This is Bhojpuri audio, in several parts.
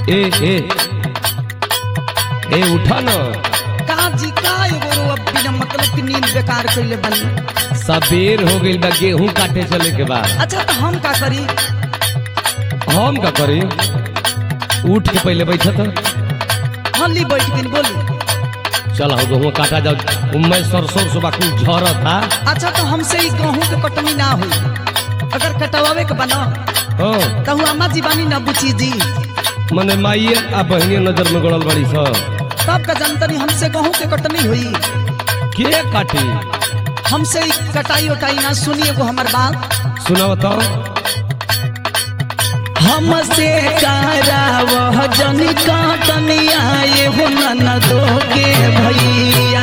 ए ए ए उठा न काजी का एगो अब बिना मतलब की नींद बेकार कइले बनी। सबेर हो गइल बा, गेहूं काटे चले के बाद। अच्छा तो हम का करी? हम का करी? उठ के पहले बैठा था। हल्ली बैठ के बोली। चल हो गेहूं काटा जाओ, मैं सरसों सुबह कुछ झरा था। अच्छा तो हमसे इस गेहूं के कटनी ना हुई, अगर कटवावे के बना तो अम्मा जी बानी ना बुची जी मने माइये आ बहनिया नजर में गड़ल बड़ी सब। तब का जानतनी हमसे गेहूं के कटनी हुई के काटी? हमसे कटाई उटाई ना। सुनिए को हमार बात सुना बताओ। हमसे करावह जनी काटनिया ये हो ननदो के भैया।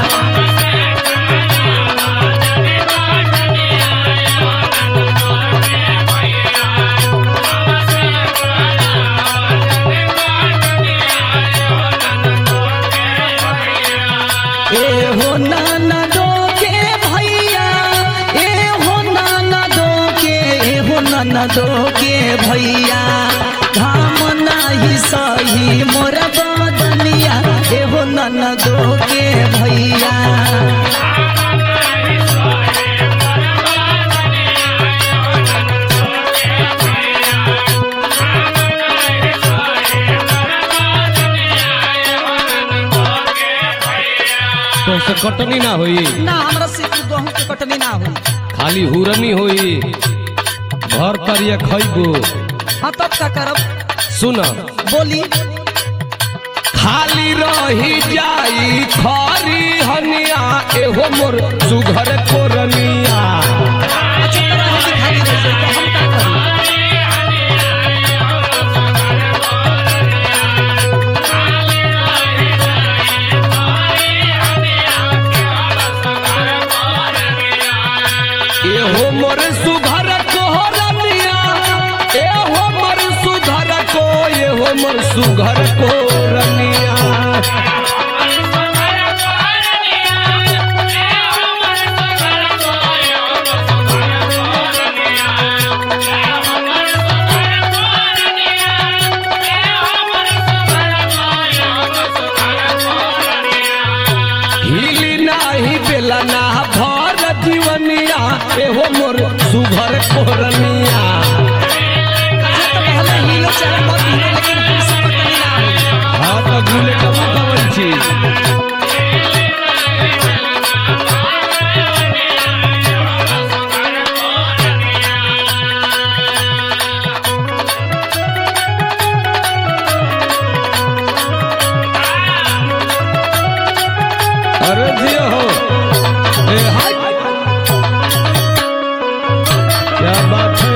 ननदो के भैया धाम नाही सही मोर बदनिया एहो ननदो के भैया। तो से कटनी ना हुई ना, हमरा से गेहूं के कटनी ना हुई, खाली हुरनी हुई। घर करिए खैबू। हाँ तब का करब? सुन बोली। खाली रही जाई खरी हनिया एहो मोर सुघर कोरनिया। अच्छा तरह है दिखाई दे से तो हम का करी? एहो मोर सुघर कोरनिया, एहो मोर सुघर को, एहो मोर सुघर कोरनिया। हिली नाही बेला ना भर जीवनिया एहो मोर सुघर कोरनिया। अच्छा तो पहले हिलो चाहे मत हिलो, लेकिन हमसे कटनी ना हुई। हाँ तो भूले कब कवन चीज। अरे जियो हो ए हाय क्या बात है।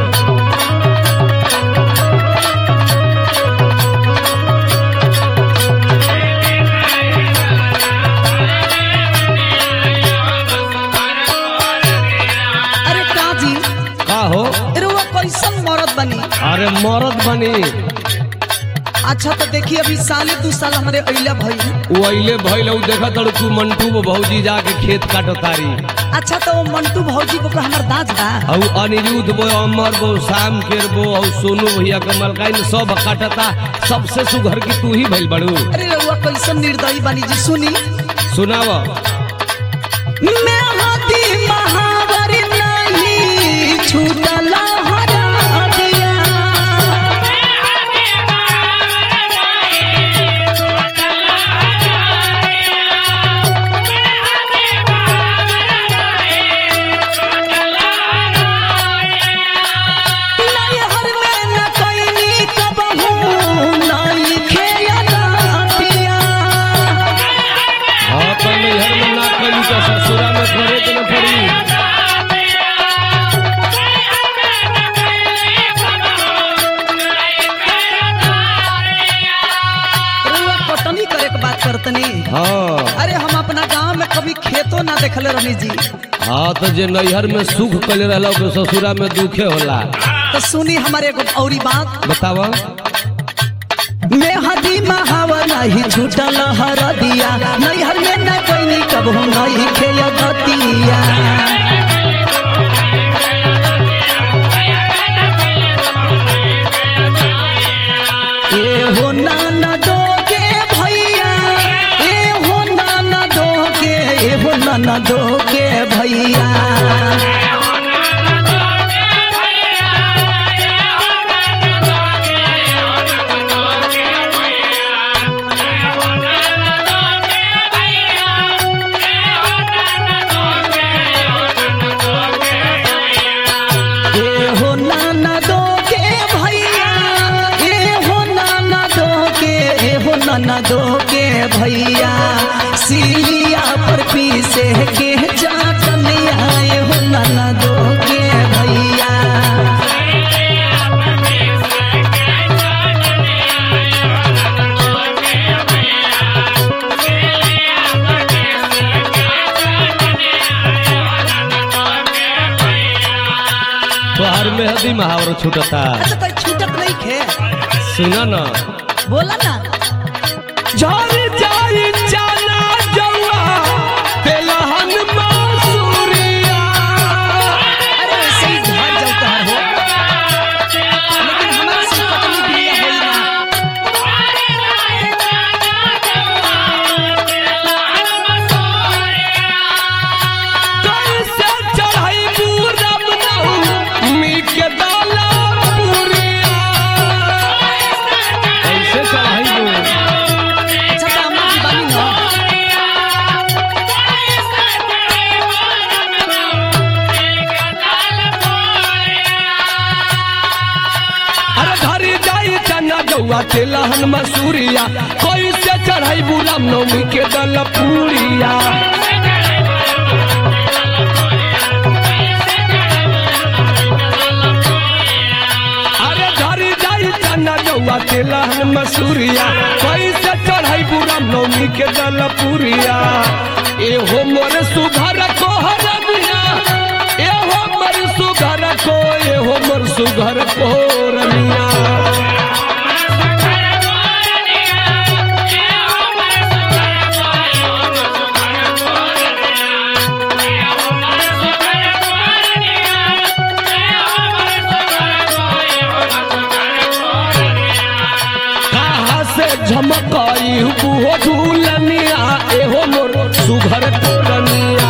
अरे काजी का हो? अरे वो कैसन मरद बनी? अरे मरद बनी। अच्छा तो देखिए अभी साले 2 साल हमारे अइला भई। वो अइले भइल उ देखा तड़ तू मंटू वो भौजी जाके खेत काटतारी। अच्छा तो वो मंटू भौजी को हमार दाज बा। औ अनिरुद्ध वो अमर वो शाम केर वो और सोनू भैया कमल काइन सब काटता। सबसे सुघर की तू ही भइल बड़ू। अरे रउआ कैसन निर्दयी बनी जी। सुनी सुनाव। मैं हाथी महावर नहीं छूटल हरा दिया। नैहर में न कइनी कबहू नहीं खेया दिया। हाँ तो नैहर में ना करी तो ससुरा में करे के न पड़ी। रउआ कटनी करे के बात करतनी। हाँ अरे हम अपना गांव में कभी खेतो ना देखले रहनी जी। हाँ तो जे नैहर में सुख कले रहला ओके ससुरा में दुखे होला। तो सुनी हमारे एगो औरी बात। बताव। मैं हदी महावा नहीं छूटल हर दिया। नैहर में न कइनी कबहू नहीं खेया दतिया। ए ननदो के भैया सिलिया पर पीसे के चाटनिया हो ननदो के भैया तोहर मेहदी महावर छूटता। अच्छा कोई छूटत नहीं खे सुना ना बोला ना झड़ जाई चना जौआ तेलहन मसूरिया। अरे वैसे ही झड़ जाता है हो लेकिन हमारा से कटनी बिया होई ना कैसे चढ़ाई पूरब नवमी के दाला पूरिया। कैसे चढ़ाई अच्छा तो अम्मा की बानी ना अरे धरी जाई चना जौआ तेलहन मसूरिया। कैसे चढ़ाई पूरब नवमी के दाला पूरिया। अरे धरी जाई चना जौआ तेलहन मसूरिया। कैसे चढ़ाई पूरब नवमी के दाला पूरिया। एहो मोर सुघर को हरनिया एहो मोर सुघर को एहो मोर सुघर को रनिया। कहाँ से झमकाई बुहो झूलनिया एहो मोर सुघर को रनिया।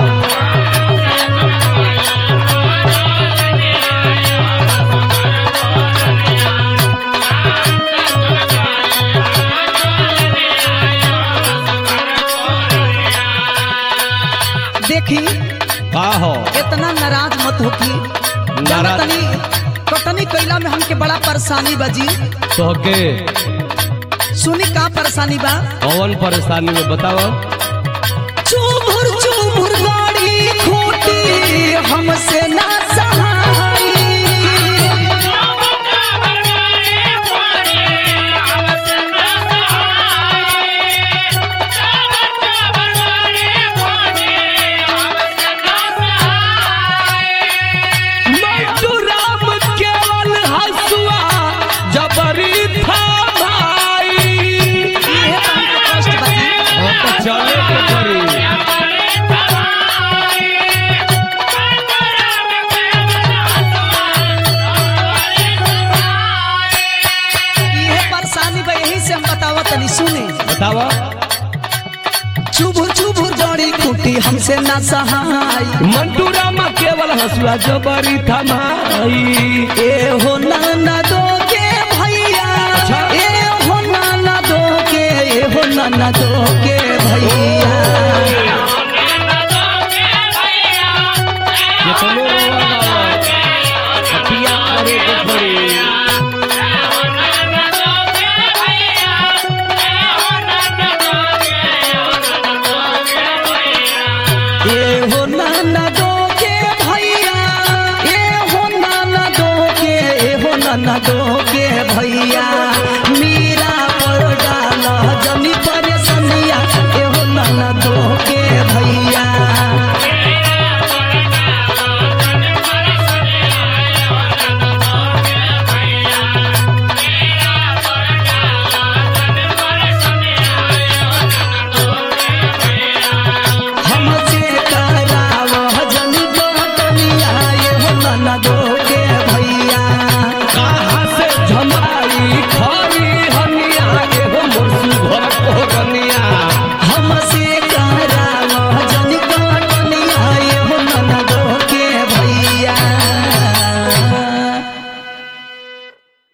देखी का हो इतना नाराज मत हो कि नाराज? कटनी कैला में हमके बड़ा परेशानी बजी तोहके सुनी का परेशानी बा कौन परेशानी में बताओ। चुमुर चुमुर गाड़ी खूटी हमसे ना सहाई मधुराम केवल हंसुआ जबरी था भाई। ये तो हमको कष्ट बजी तो चले के पड़ी। ये परेशानी बा यही से हम बतावा तनी सुनी बताओ। चुभुर चुभुर गाड़ी खूटी हमसे ना सहाई मधुराम केवल हंसुआ जबरी था भाई। ए हो नाना दो के भैया अच्छा। ए हो नाना दो के ए हो नाना दो के भैया ये तो पिया करे के पड़ी। ए हो नाना दो के भैया ए हो नाना दो के ए हो नाना दो के भैया